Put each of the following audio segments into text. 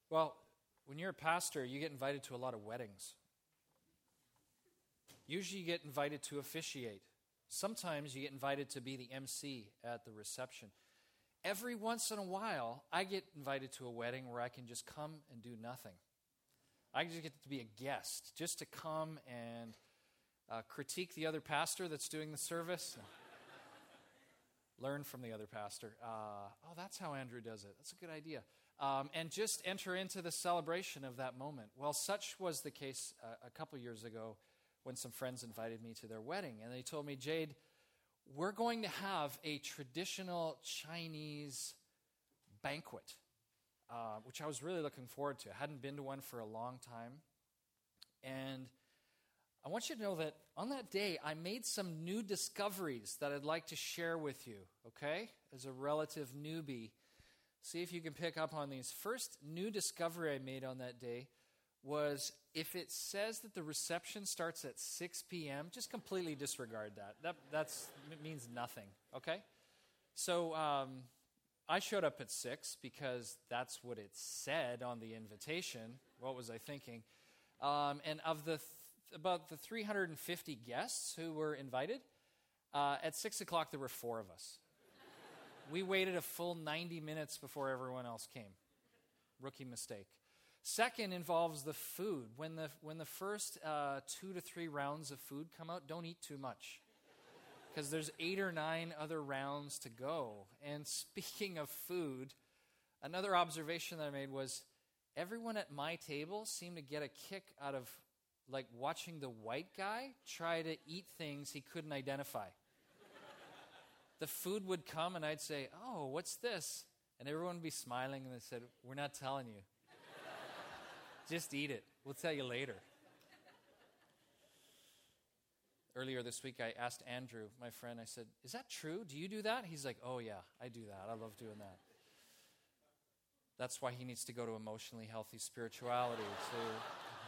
Well, when you're a pastor, you get invited to a lot of weddings. Usually you get invited to officiate. Sometimes you get invited to be the MC at the reception. Every once in a while, I get invited to a wedding where I can just come and do nothing. I just get to be a guest, just to come and critique the other pastor that's doing the service. Learn from the other pastor. That's how Andrew does it. That's a good idea. And just enter into the celebration of that moment. Well, such was the case a couple years ago when some friends invited me to their wedding. And they told me, Jade, we're going to have a traditional Chinese banquet, which I was really looking forward to. I hadn't been to one for a long time. And I want you to know that on that day, I made some new discoveries that I'd like to share with you, okay? As a relative newbie. See if you can pick up on these. First new discovery I made on that day was if it says that the reception starts at 6 p.m., just completely disregard that. That means nothing, okay? So I showed up at 6 because that's what it said on the invitation. What was I thinking? And of about the 350 guests who were invited, at 6 o'clock there were 4 of us. We waited a full 90 minutes before everyone else came. Rookie mistake. Second involves the food. When the first 2 to 3 rounds of food come out, don't eat too much, because there's 8 or 9 other rounds to go. And speaking of food, another observation that I made was everyone at my table seemed to get a kick out of watching the white guy try to eat things he couldn't identify. The food would come and I'd say, "Oh, what's this?" And everyone would be smiling and they said, "We're not telling you. Just eat it. We'll tell you later." Earlier this week, I asked Andrew, my friend, I said, "Is that true? Do you do that?" He's like, "Oh yeah, I do that. I love doing that." That's why he needs to go to Emotionally Healthy Spirituality too.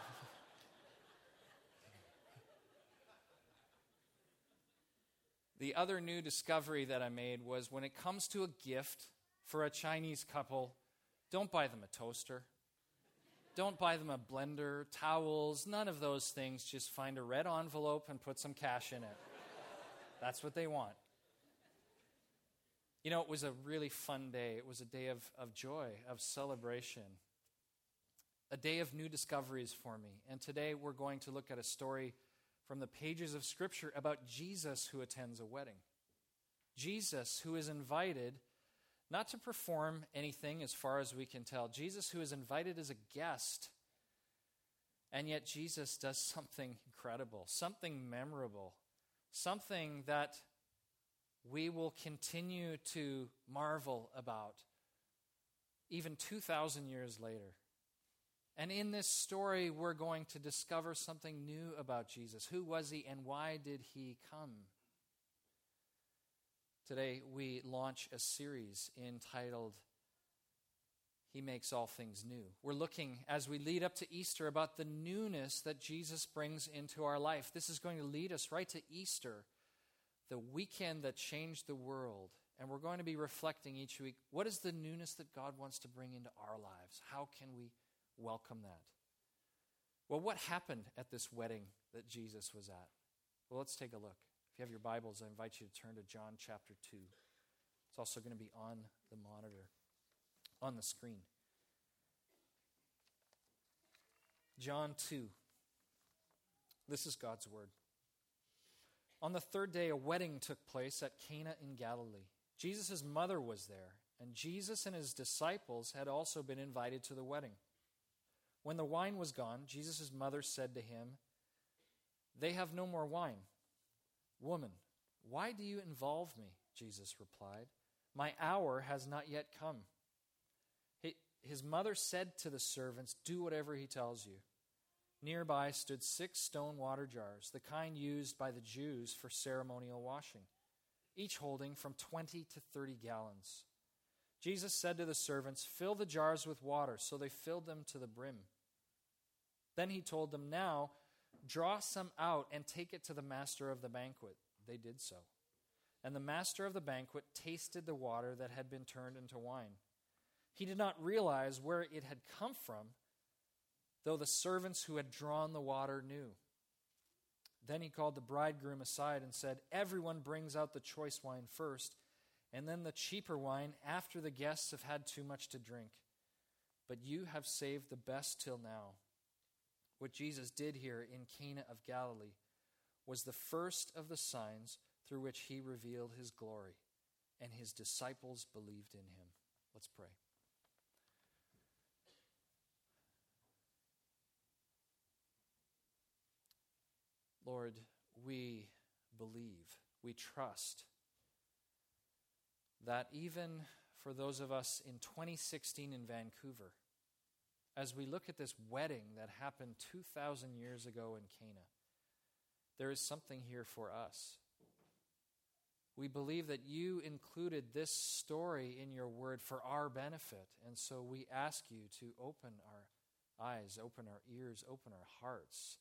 The other new discovery that I made was when it comes to a gift for a Chinese couple, don't buy them a toaster. Don't buy them a blender, towels, none of those things. Just find a red envelope and put some cash in it. That's what they want. You know, it was a really fun day. It was a day of joy, of celebration. A day of new discoveries for me. And today we're going to look at a story from the pages of Scripture about Jesus who attends a wedding. Jesus who is invited not to perform anything as far as we can tell. Jesus who is invited as a guest. And yet Jesus does something incredible, something memorable, something that we will continue to marvel about even 2,000 years later. And in this story, we're going to discover something new about Jesus. Who was he and why did he come? Today, we launch a series entitled, He Makes All Things New. We're looking, as we lead up to Easter, about the newness that Jesus brings into our life. This is going to lead us right to Easter, the weekend that changed the world. And we're going to be reflecting each week, what is the newness that God wants to bring into our lives? How can we welcome that? Well, what happened at this wedding that Jesus was at? Well, let's take a look. If you have your Bibles, I invite you to turn to John chapter 2. It's also going to be on the monitor, on the screen. John 2. This is God's word. On the 3rd day, a wedding took place at Cana in Galilee. Jesus' mother was there, and Jesus and his disciples had also been invited to the wedding. When the wine was gone, Jesus' mother said to him, "They have no more wine." "Woman, why do you involve me?" Jesus replied. "My hour has not yet come." His mother said to the servants, "Do whatever he tells you." Nearby stood 6 stone water jars, the kind used by the Jews for ceremonial washing, each holding from 20 to 30 gallons. Jesus said to the servants, "Fill the jars with water," so they filled them to the brim. Then he told them, "Now, draw some out and take it to the master of the banquet." They did so. And the master of the banquet tasted the water that had been turned into wine. He did not realize where it had come from, though the servants who had drawn the water knew. Then he called the bridegroom aside and said, "Everyone brings out the choice wine first, and then the cheaper wine after the guests have had too much to drink. But you have saved the best till now." What Jesus did here in Cana of Galilee was the first of the signs through which he revealed his glory, and his disciples believed in him. Let's pray. Lord, we believe, we trust that even for those of us in 2016 in Vancouver, as we look at this wedding that happened 2,000 years ago in Cana, there is something here for us. We believe that you included this story in your word for our benefit, and so we ask you to open our eyes, open our ears, open our hearts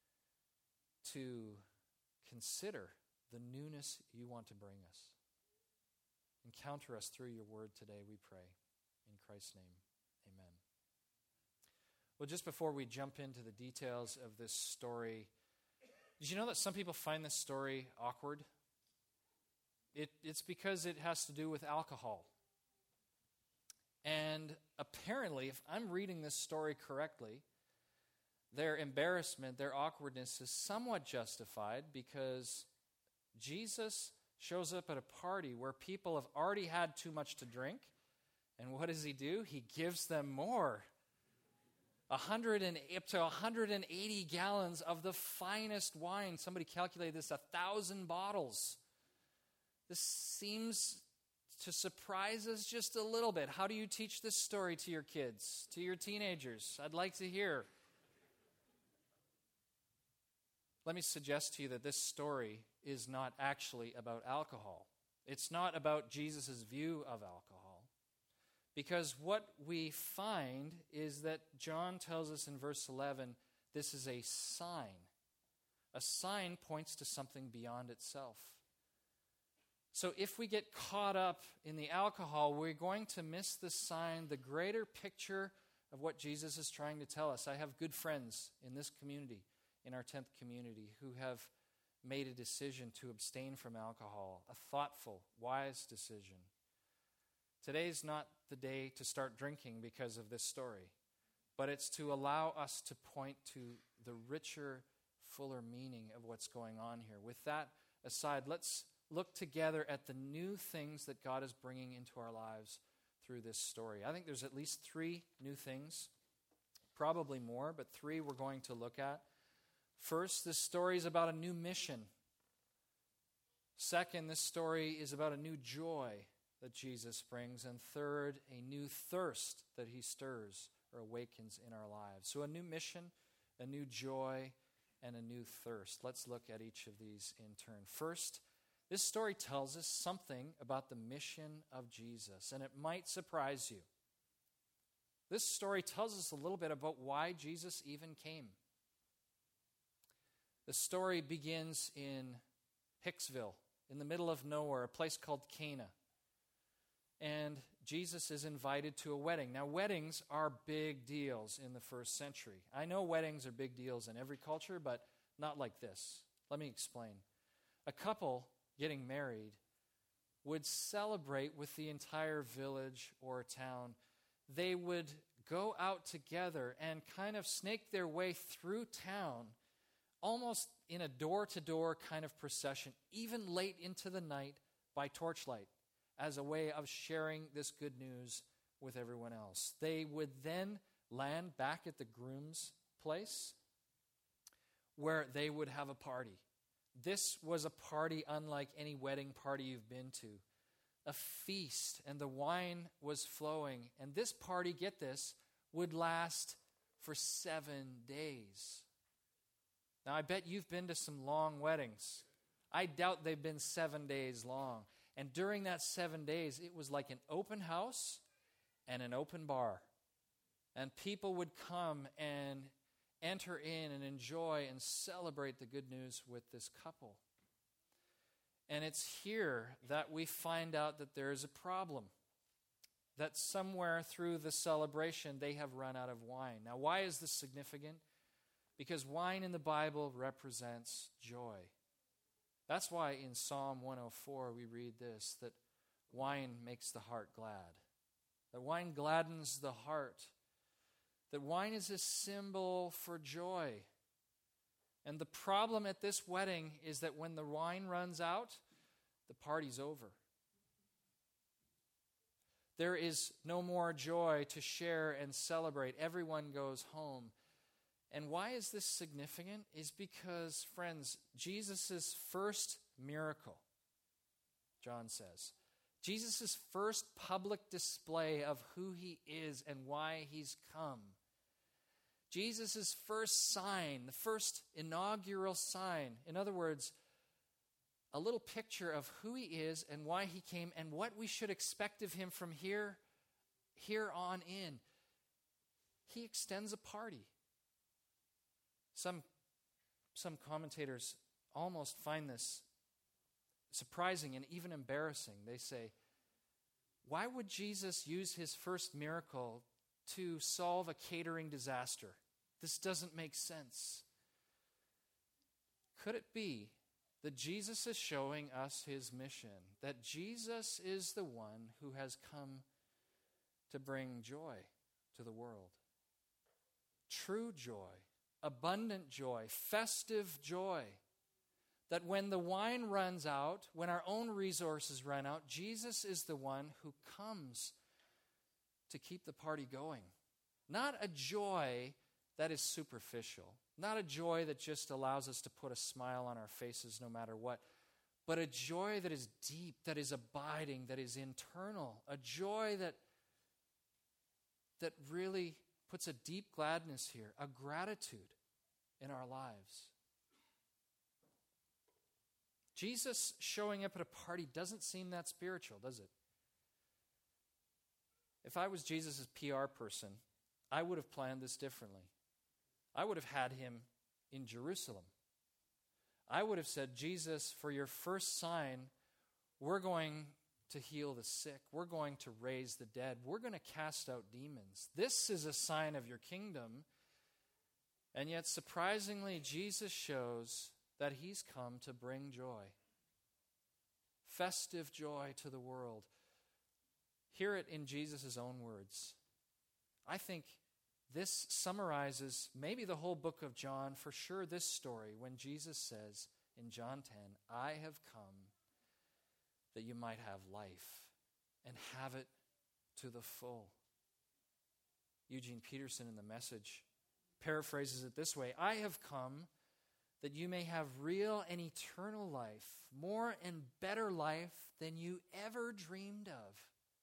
to consider the newness you want to bring us. Encounter us through your word today, we pray. In Christ's name, amen. Well, just before we jump into the details of this story, did you know that some people find this story awkward? It's because it has to do with alcohol. And apparently, if I'm reading this story correctly, their embarrassment, their awkwardness is somewhat justified because Jesus shows up at a party where people have already had too much to drink. And what does he do? He gives them more. Up to 180 gallons of the finest wine. Somebody calculated this, 1,000 bottles. This seems to surprise us just a little bit. How do you teach this story to your kids, to your teenagers? I'd like to hear. Let me suggest to you that this story is not actually about alcohol. It's not about Jesus' view of alcohol. Because what we find is that John tells us in verse 11, this is a sign. A sign points to something beyond itself. So if we get caught up in the alcohol, we're going to miss the sign, the greater picture of what Jesus is trying to tell us. I have good friends in this community, in our 10th community, who have made a decision to abstain from alcohol, a thoughtful, wise decision. Today's not the day to start drinking because of this story, but it's to allow us to point to the richer, fuller meaning of what's going on here. With that aside, let's look together at the new things that God is bringing into our lives through this story. I think there's at least 3 new things, probably more, but 3 we're going to look at. First, this story is about a new mission. Second, this story is about a new joy that Jesus brings. And third, a new thirst that he stirs or awakens in our lives. So a new mission, a new joy, and a new thirst. Let's look at each of these in turn. First, this story tells us something about the mission of Jesus, and it might surprise you. This story tells us a little bit about why Jesus even came. The story begins in Hicksville, in the middle of nowhere, a place called Cana. And Jesus is invited to a wedding. Now, weddings are big deals in the first century. I know weddings are big deals in every culture, but not like this. Let me explain. A couple getting married would celebrate with the entire village or town. They would go out together and kind of snake their way through town, almost in a door-to-door kind of procession, even late into the night by torchlight, as a way of sharing this good news with everyone else. They would then land back at the groom's place where they would have a party. This was a party unlike any wedding party you've been to. A feast, and the wine was flowing. And this party, get this, would last for 7 days. Now, I bet you've been to some long weddings. I doubt they've been 7 days long. And during that 7 days, it was like an open house and an open bar. And people would come and enter in and enjoy and celebrate the good news with this couple. And it's here that we find out that there is a problem. that somewhere through the celebration they have run out of wine. Now, why is this significant? Because wine in the Bible represents joy. That's why in Psalm 104 we read this, that wine makes the heart glad. That wine gladdens the heart. That wine is a symbol for joy. And the problem at this wedding is that when the wine runs out, the party's over. There is no more joy to share and celebrate. Everyone goes home. And why is this significant? Is because, friends, Jesus' first miracle, John says, Jesus' first public display of who he is and why he's come, Jesus' first sign, the first inaugural sign, in other words, a little picture of who he is and why he came and what we should expect of him from here on in. He extends a party. Some commentators almost find this surprising and even embarrassing. They say, why would Jesus use his first miracle to solve a catering disaster? This doesn't make sense. Could it be that Jesus is showing us his mission? That Jesus is the one who has come to bring joy to the world. True joy, abundant joy, festive joy. That when the wine runs out, when our own resources run out, Jesus is the one who comes to keep the party going. Not a joy that is superficial. Not a joy that just allows us to put a smile on our faces no matter what. But a joy that is deep, that is abiding, that is internal. A joy that really puts a deep gladness here, a gratitude in our lives. Jesus showing up at a party doesn't seem that spiritual, does it? If I was Jesus' PR person, I would have planned this differently. I would have had him in Jerusalem. I would have said, Jesus, for your first sign, we're going to heal the sick. We're going to raise the dead. We're going to cast out demons. This is a sign of your kingdom. And yet, surprisingly, Jesus shows that he's come to bring joy. Festive joy to the world. Hear it in Jesus' own words. I think this summarizes maybe the whole book of John, for sure this story, when Jesus says in John 10, I have come that you might have life and have it to the full. Eugene Peterson in The Message paraphrases it this way, I have come that you may have real and eternal life, more and better life than you ever dreamed of.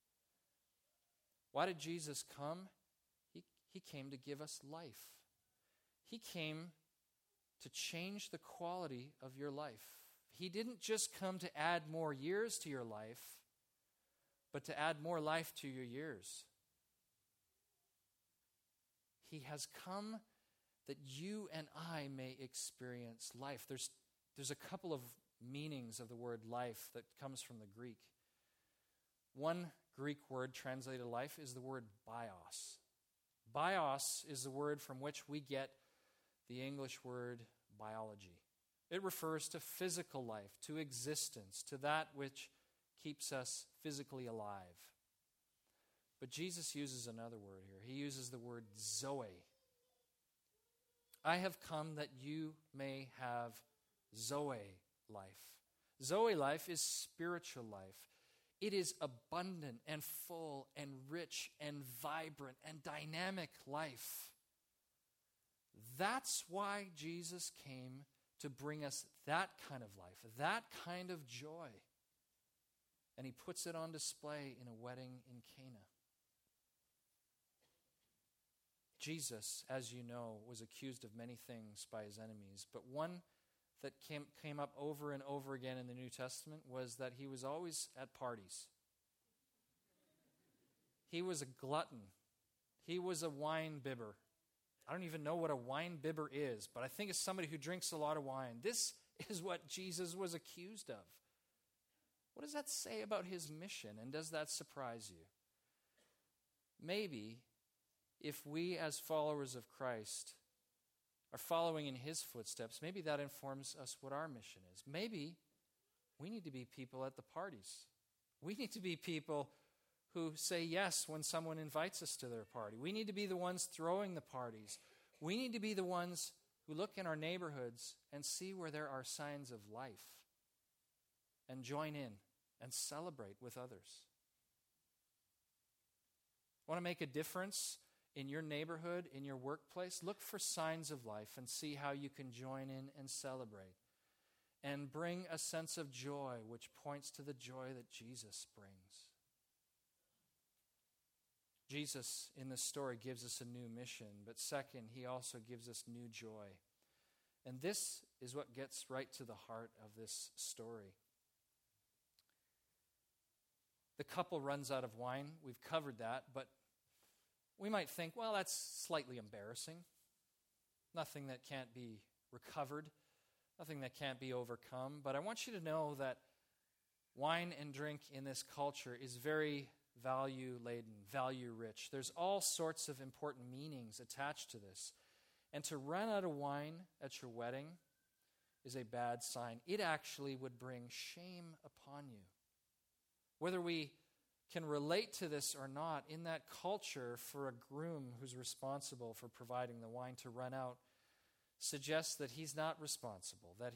Why did Jesus come? He came to give us life. He came to change the quality of your life. He didn't just come to add more years to your life, but to add more life to your years. He has come that you and I may experience life. There's a couple of meanings of the word life that comes from the Greek. One Greek word translated life is the word bios. Bios is the word from which we get the English word biology. It refers to physical life, to existence, to that which keeps us physically alive. But Jesus uses another word here. He uses the word zoe. I have come that you may have zoe life. Zoe life is spiritual life. It is abundant and full and rich and vibrant and dynamic life. That's why Jesus came to bring us that kind of life, that kind of joy. And he puts it on display in a wedding in Cana. Jesus, as you know, was accused of many things by his enemies, but one that came up over and over again in the New Testament was that he was always at parties. He was a glutton. He was a wine bibber. I don't even know what a wine bibber is, but I think it's somebody who drinks a lot of wine. This is what Jesus was accused of. What does that say about his mission, and does that surprise you? maybe if we as followers of Christ are following in his footsteps, maybe that informs us what our mission is. Maybe we need to be people at the parties. We need to be people who say yes when someone invites us to their party. We need to be the ones throwing the parties. We need to be the ones who look in our neighborhoods and see where there are signs of life and join in and celebrate with others. Want to make a difference in your neighborhood, in your workplace? Look for signs of life and see how you can join in and celebrate. And bring a sense of joy, which points to the joy that Jesus brings. Jesus, in this story, gives us a new mission. But second, he also gives us new joy. And this is what gets right to the heart of this story. The couple runs out of wine. We've covered that, but we might think, well, that's slightly embarrassing. Nothing that can't be recovered. Nothing that can't be overcome. But I want you to know that wine and drink in this culture is very value-laden, value-rich. There's all sorts of important meanings attached to this. And to run out of wine at your wedding is a bad sign. It actually would bring shame upon you. Whether we can relate to this or not, in that culture, for a groom who's responsible for providing the wine to run out, suggests that he's not responsible, that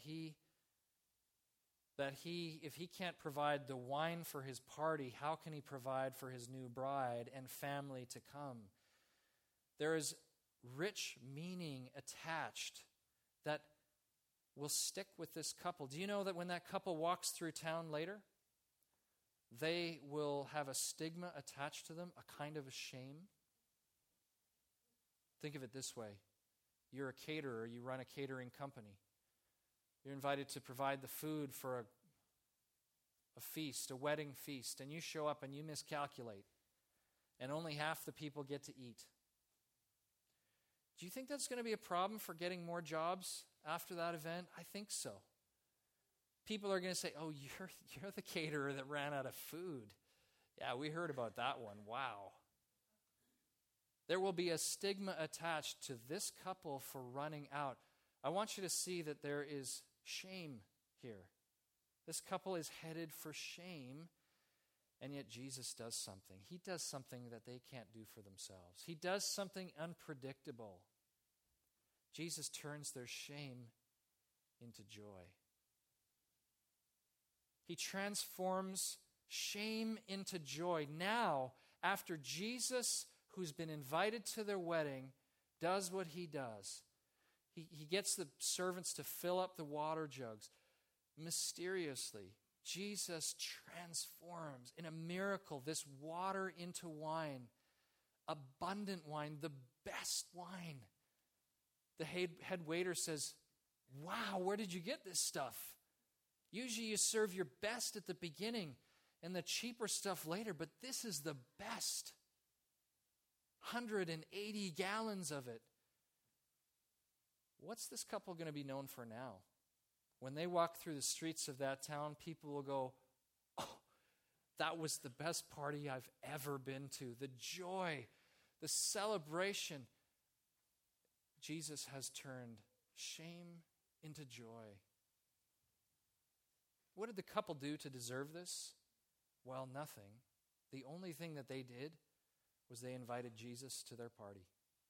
if he can't provide the wine for his party, how can he provide for his new bride and family to come? There is rich meaning attached that will stick with this couple. Do you know that when that couple walks through town later, they will have a stigma attached to them, a kind of a shame? Think of it this way. You're a caterer, you run a catering company. You're invited to provide the food for a feast, a wedding feast, and you show up and you miscalculate, and only half the people get to eat. Do you think that's going to be a problem for getting more jobs after that event? I think so. People are going to say, oh, you're the caterer that ran out of food. Yeah, we heard about that one. Wow. There will be a stigma attached to this couple for running out. I want you to see that there is shame here. This couple is headed for shame, and yet Jesus does something. He does something that they can't do for themselves. He does something unpredictable. Jesus turns their shame into joy. He transforms shame into joy. Now, after Jesus, who's been invited to their wedding, does what he does, he gets the servants to fill up the water jugs. Mysteriously, Jesus transforms in a miracle this water into wine, abundant wine, the best wine. The head waiter says, wow, where did you get this stuff? Usually you serve your best at the beginning and the cheaper stuff later, but this is the best. 180 gallons of it. What's this couple going to be known for now? When they walk through the streets of that town, people will go, oh, that was the best party I've ever been to. The joy, the celebration. Jesus has turned shame into joy. What did the couple do to deserve this? Well, nothing. The only thing that they did was they invited Jesus to their party.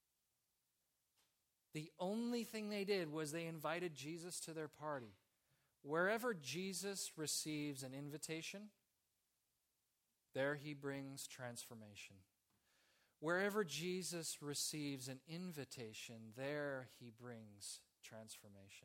The only thing they did was they invited Jesus to their party. Wherever Jesus receives an invitation, there he brings transformation. Wherever Jesus receives an invitation, there he brings transformation.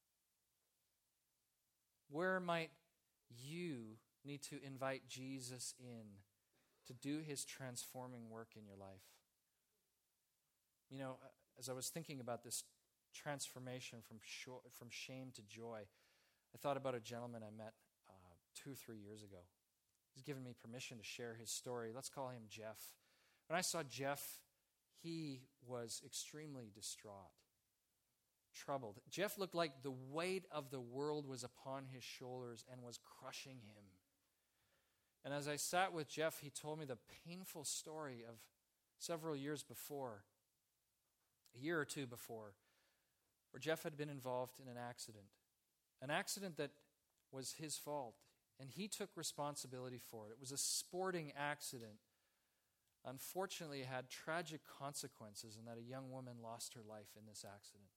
Where might you need to invite Jesus in to do his transforming work in your life? You know, as I was thinking about this transformation from shame to joy, I thought about a gentleman I met 2 or 3 years ago. He's given me permission to share his story. Let's call him Jeff. When I saw Jeff, he was extremely distraught, troubled. Jeff looked like the weight of the world was upon his shoulders and was crushing him. And as I sat with Jeff, he told me the painful story of several years before, a year or two before, where Jeff had been involved in an accident that was his fault, and he took responsibility for it. It was a sporting accident. Unfortunately, it had tragic consequences in that a young woman lost her life in this accident.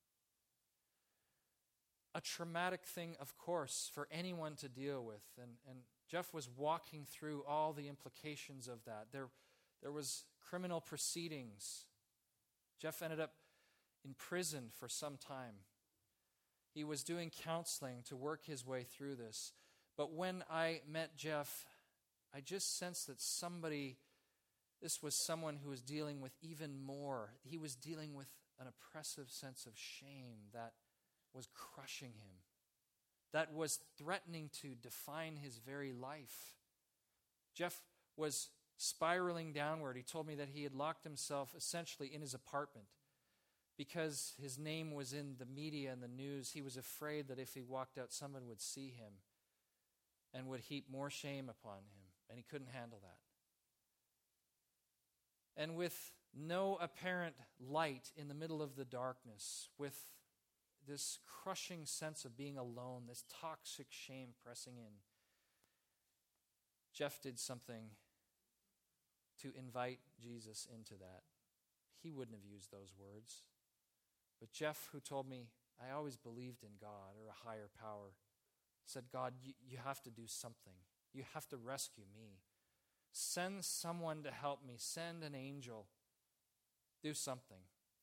A traumatic thing, of course, for anyone to deal with, and Jeff was walking through all the implications of that. There was criminal proceedings. Jeff ended up in prison for some time. He was doing counseling to work his way through this. But when I met Jeff, I just sensed that this was someone who was dealing with even more. He was dealing with an oppressive sense of shame that was crushing him, that was threatening to define his very life. Jeff was spiraling downward. He told me that he had locked himself essentially in his apartment because his name was in the media and the news. He was afraid that if he walked out, someone would see him and would heap more shame upon him, and he couldn't handle that. And with no apparent light in the middle of the darkness, with this crushing sense of being alone, this toxic shame pressing in, Jeff did something to invite Jesus into that. He wouldn't have used those words. But Jeff, who told me, I always believed in God or a higher power, said, God, you have to do something. You have to rescue me. Send someone to help me. Send an angel. Do something.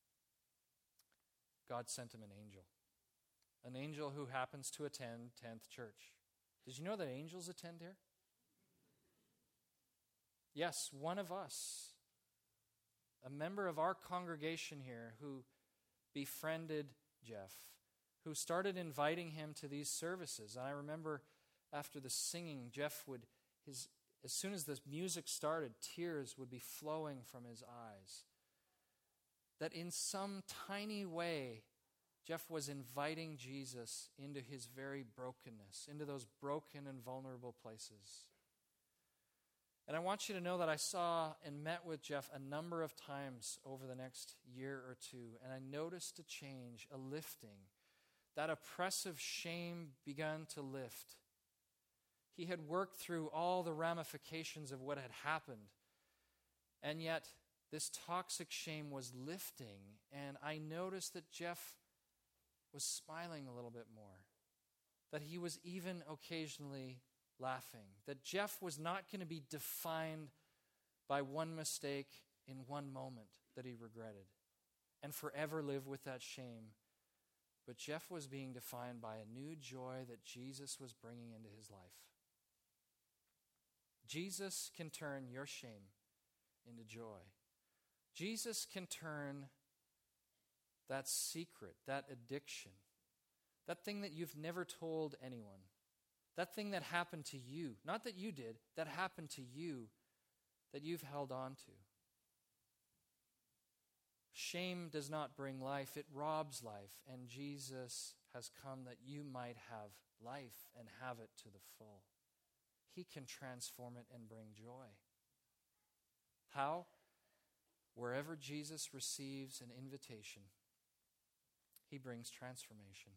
God sent him an angel who happens to attend 10th Church. Did you know that angels attend here? Yes, one of us, a member of our congregation here who befriended Jeff, who started inviting him to these services. And I remember after the singing, Jeff as soon as the music started, tears would be flowing from his eyes. That in some tiny way, Jeff was inviting Jesus into his very brokenness, into those broken and vulnerable places. And I want you to know that I saw and met with Jeff a number of times over the next year or two, and I noticed a change, a lifting. That oppressive shame began to lift. He had worked through all the ramifications of what had happened, and yet this toxic shame was lifting, and I noticed that Jeff was smiling a little bit more, that he was even occasionally laughing, that Jeff was not going to be defined by one mistake in one moment that he regretted and forever live with that shame. But Jeff was being defined by a new joy that Jesus was bringing into his life. Jesus can turn your shame into joy. Jesus can turn that secret, that addiction, that thing that you've never told anyone, that thing that happened to you, not that you did, that happened to you, that you've held on to. Shame does not bring life, it robs life, and Jesus has come that you might have life and have it to the full. He can transform it and bring joy. How? Wherever Jesus receives an invitation, he brings transformation.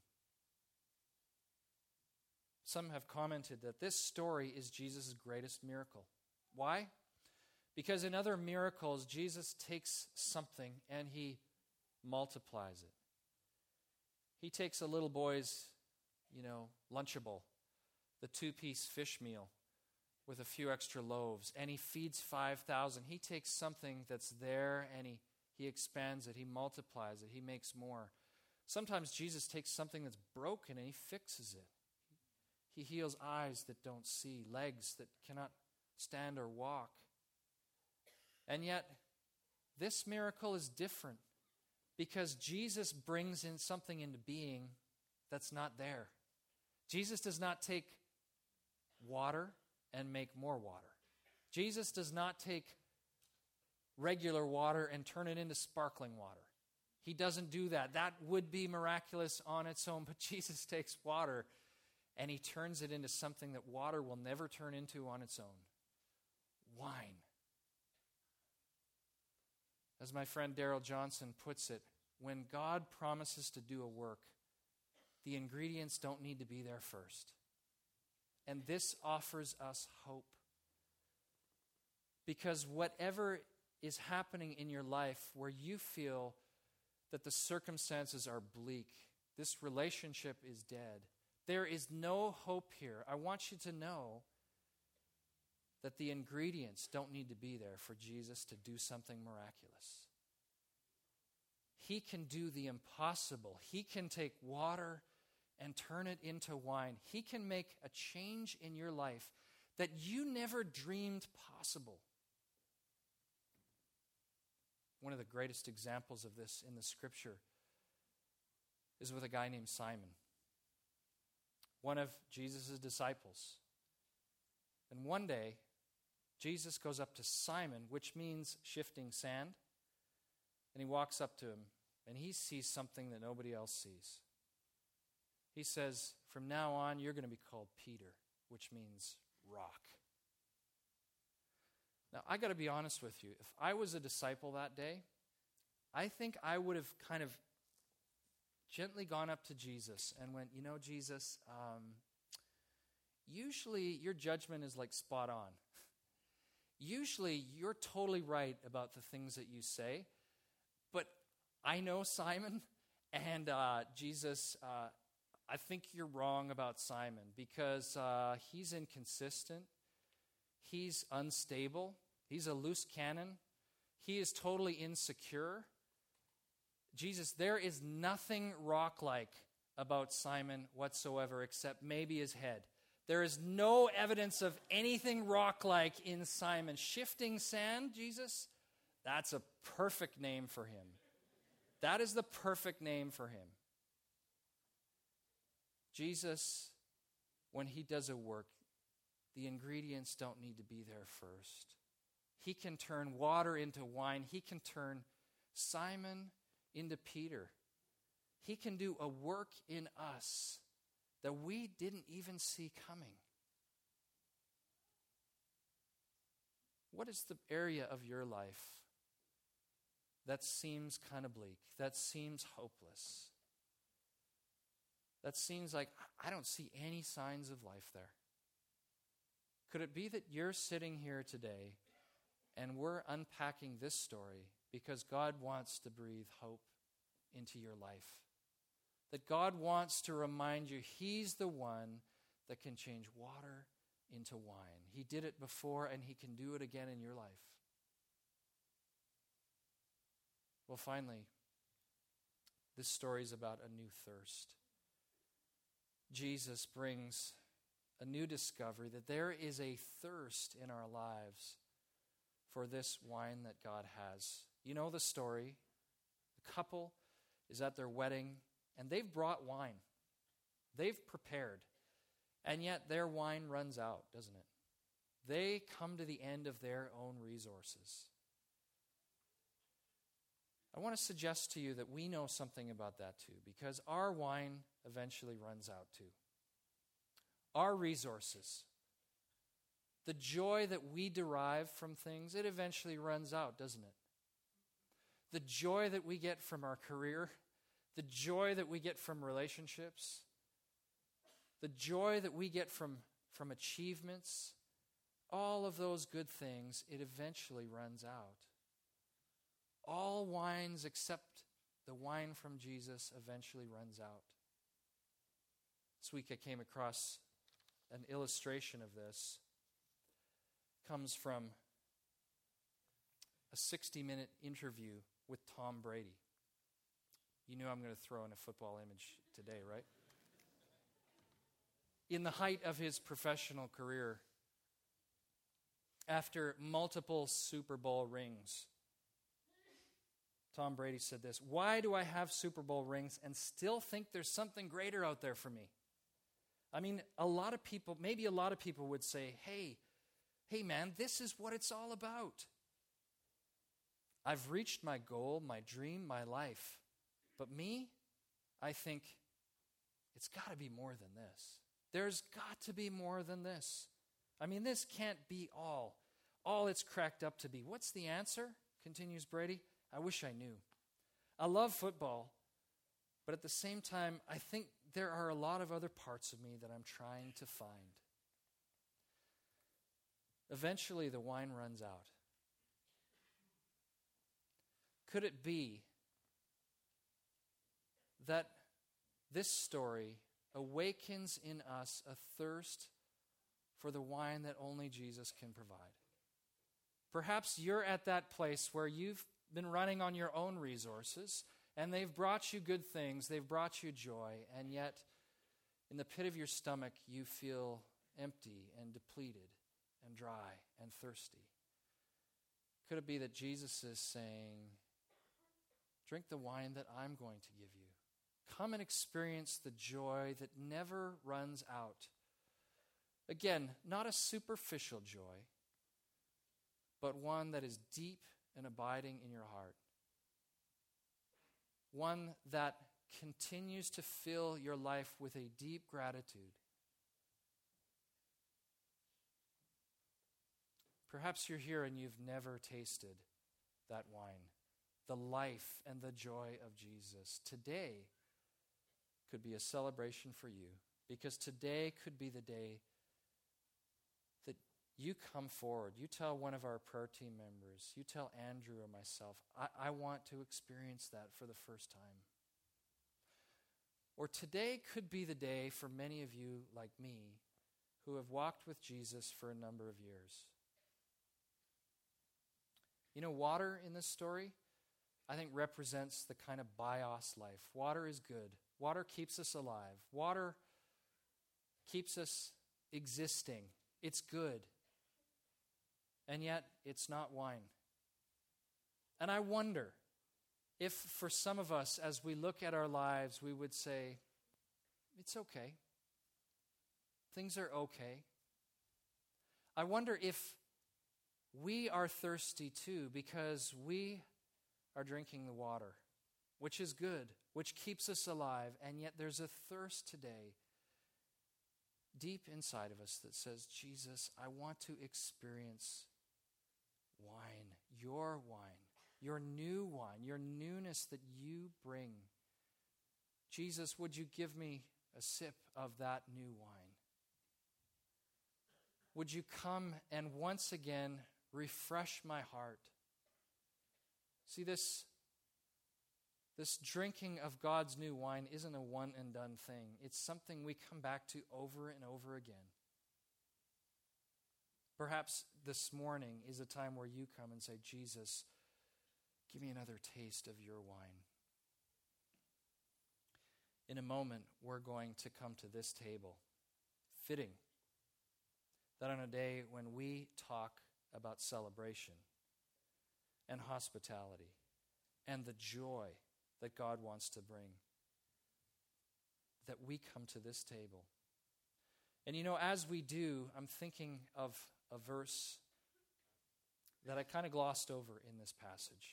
Some have commented that this story is Jesus' greatest miracle. Why? Because in other miracles, Jesus takes something and he multiplies it. He takes a little boy's, Lunchable, the 2-piece fish meal with a few extra loaves, and he feeds 5,000. He takes something that's there and he expands it, he multiplies it, he makes more. Sometimes Jesus takes something that's broken and he fixes it. He heals eyes that don't see, legs that cannot stand or walk. And yet, this miracle is different because Jesus brings in something into being that's not there. Jesus does not take water and make more water. Jesus does not take regular water and turn it into sparkling water. He doesn't do that. That would be miraculous on its own, but Jesus takes water and he turns it into something that water will never turn into on its own. Wine. As my friend Darrell Johnson puts it, when God promises to do a work, the ingredients don't need to be there first. And this offers us hope. Because whatever is happening in your life where you feel that the circumstances are bleak, this relationship is dead, there is no hope here. I want you to know that the ingredients don't need to be there for Jesus to do something miraculous. He can do the impossible. He can take water and turn it into wine. He can make a change in your life that you never dreamed possible. One of the greatest examples of this in the Scripture is with a guy named Simon, one of Jesus' disciples. And one day, Jesus goes up to Simon, which means shifting sand, and he walks up to him, and he sees something that nobody else sees. He says, from now on, you're going to be called Peter, which means rock. Now, I got to be honest with you. If I was a disciple that day, I think I would have kind of gently gone up to Jesus and went, you know, Jesus, usually your judgment is like spot on. Usually you're totally right about the things that you say, but I know Simon, and Jesus, I think you're wrong about Simon because he's inconsistent, he's unstable, he's a loose cannon, he is totally insecure. Jesus, there is nothing rock-like about Simon whatsoever except maybe his head. There is no evidence of anything rock-like in Simon. Shifting sand, Jesus, that's a perfect name for him. That is the perfect name for him. Jesus, when he does a work, the ingredients don't need to be there first. He can turn water into wine. He can turn Simon into Peter. He can do a work in us that we didn't even see coming. What is the area of your life that seems kind of bleak, that seems hopeless, that seems like I don't see any signs of life there? Could it be that you're sitting here today and we're unpacking this story because God wants to breathe hope into your life? That God wants to remind you He's the one that can change water into wine. He did it before and He can do it again in your life. Well, finally, this story is about a new thirst. Jesus brings a new discovery that there is a thirst in our lives for this wine that God has. You know the story. The couple is at their wedding, and they've brought wine. They've prepared. And yet their wine runs out, doesn't it? They come to the end of their own resources. I want to suggest to you that we know something about that too, because our wine eventually runs out too. Our resources, the joy that we derive from things, it eventually runs out, doesn't it? The joy that we get from our career, the joy that we get from relationships, the joy that we get from achievements, all of those good things, it eventually runs out. All wines except the wine from Jesus eventually runs out. This week I came across an illustration of this. It comes from a 60-minute interview with Tom Brady. You knew I'm going to throw in a football image today, right? In the height of his professional career, after multiple Super Bowl rings, Tom Brady said this: "Why do I have Super Bowl rings and still think there's something greater out there for me?" I mean, maybe a lot of people would say, hey man, this is what it's all about. I've reached my goal, my dream, my life. But me, I think it's got to be more than this. There's got to be more than this. I mean, this can't be all it's cracked up to be. What's the answer? Continues Brady. I wish I knew. I love football, but at the same time, I think there are a lot of other parts of me that I'm trying to find. Eventually, the wine runs out. Could it be that this story awakens in us a thirst for the wine that only Jesus can provide? Perhaps you're at that place where you've been running on your own resources, and they've brought you good things, they've brought you joy, and yet in the pit of your stomach you feel empty and depleted and dry and thirsty. Could it be that Jesus is saying, drink the wine that I'm going to give you. Come and experience the joy that never runs out. Again, not a superficial joy, but one that is deep and abiding in your heart. One that continues to fill your life with a deep gratitude. Perhaps you're here and you've never tasted that wine, the life and the joy of Jesus. Today could be a celebration for you, because today could be the day that you come forward. You tell one of our prayer team members, you tell Andrew or myself, I want to experience that for the first time. Or today could be the day for many of you like me who have walked with Jesus for a number of years. You know, water in this story, I think, represents the kind of bios life. Water is good. Water keeps us alive. Water keeps us existing. It's good. And yet, it's not wine. And I wonder if for some of us, as we look at our lives, we would say, it's okay. Things are okay. I wonder if we are thirsty too, because we are drinking the water, which is good, which keeps us alive, and yet there's a thirst today deep inside of us that says, Jesus, I want to experience wine, your new wine, your newness that you bring. Jesus, would you give me a sip of that new wine? Would you come and once again refresh my heart? See, this drinking of God's new wine isn't a one and done thing. It's something we come back to over and over again. Perhaps this morning is a time where you come and say, Jesus, give me another taste of your wine. In a moment, we're going to come to this table. Fitting that on a day when we talk about celebration and hospitality and the joy that God wants to bring, that we come to this table. And you know, as we do, I'm thinking of a verse that I kind of glossed over in this passage.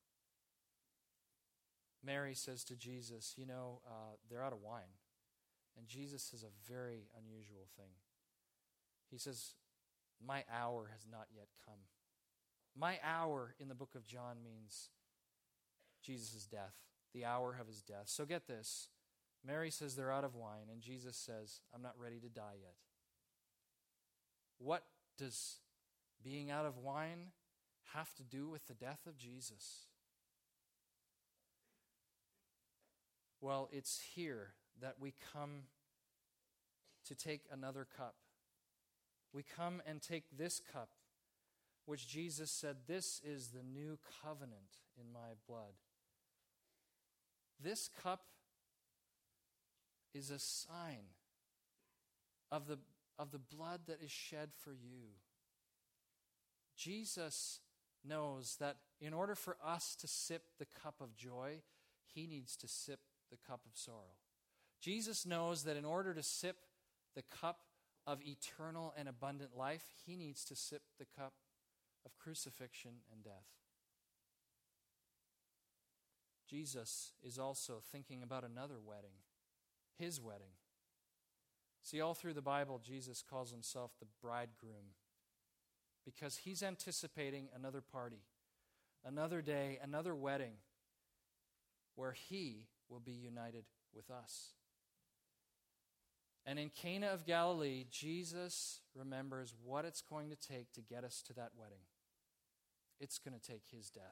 Mary says to Jesus, they're out of wine. And Jesus says a very unusual thing. He says, my hour has not yet come. My hour in the book of John means Jesus' death, the hour of his death. So get this. Mary says they're out of wine, and Jesus says, I'm not ready to die yet. What does being out of wine have to do with the death of Jesus? Well, it's here that we come to take another cup. We come and take this cup, which Jesus said, this is the new covenant in my blood. This cup is a sign of the blood that is shed for you. Jesus knows that in order for us to sip the cup of joy, he needs to sip the cup of sorrow. Jesus knows that in order to sip the cup of eternal and abundant life, he needs to sip the cup of crucifixion and death. Jesus is also thinking about another wedding, his wedding. See, all through the Bible, Jesus calls himself the bridegroom because he's anticipating another party, another day, another wedding where he will be united with us. And in Cana of Galilee, Jesus remembers what it's going to take to get us to that wedding. It's going to take his death.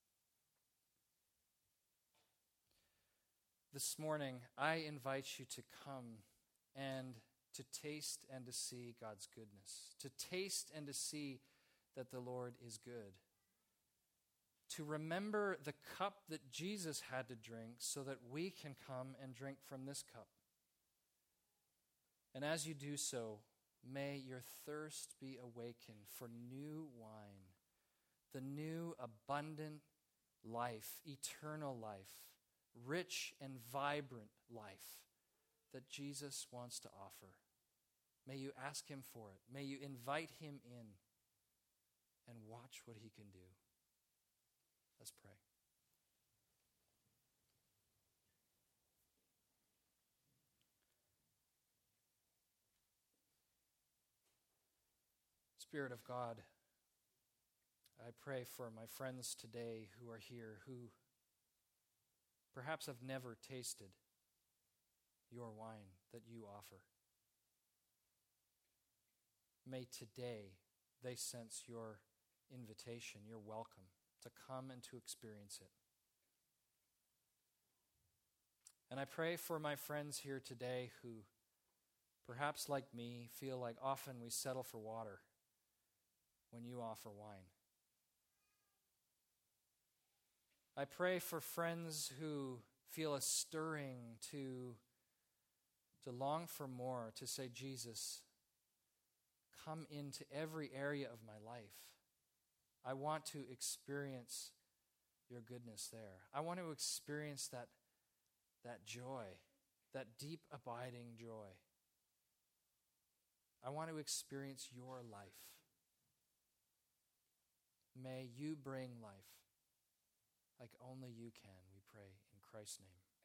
This morning, I invite you to come and to taste and to see God's goodness, to taste and to see that the Lord is good, to remember the cup that Jesus had to drink so that we can come and drink from this cup. And as you do so, may your thirst be awakened for new wine, the new abundant life, eternal life, rich and vibrant life that Jesus wants to offer. May you ask him for it. May you invite him in and watch what he can do. Let's pray. Spirit of God, I pray for my friends today who are here, who perhaps have never tasted your wine that you offer. May today they sense your invitation, your welcome to come and to experience it. And I pray for my friends here today who, perhaps like me, feel like often we settle for water when you offer wine. I pray for friends who feel a stirring to long for more, to say, Jesus, come into every area of my life. I want to experience your goodness there. I want to experience that joy, that deep abiding joy. I want to experience your life. May you bring life like only you can, we pray in Christ's name.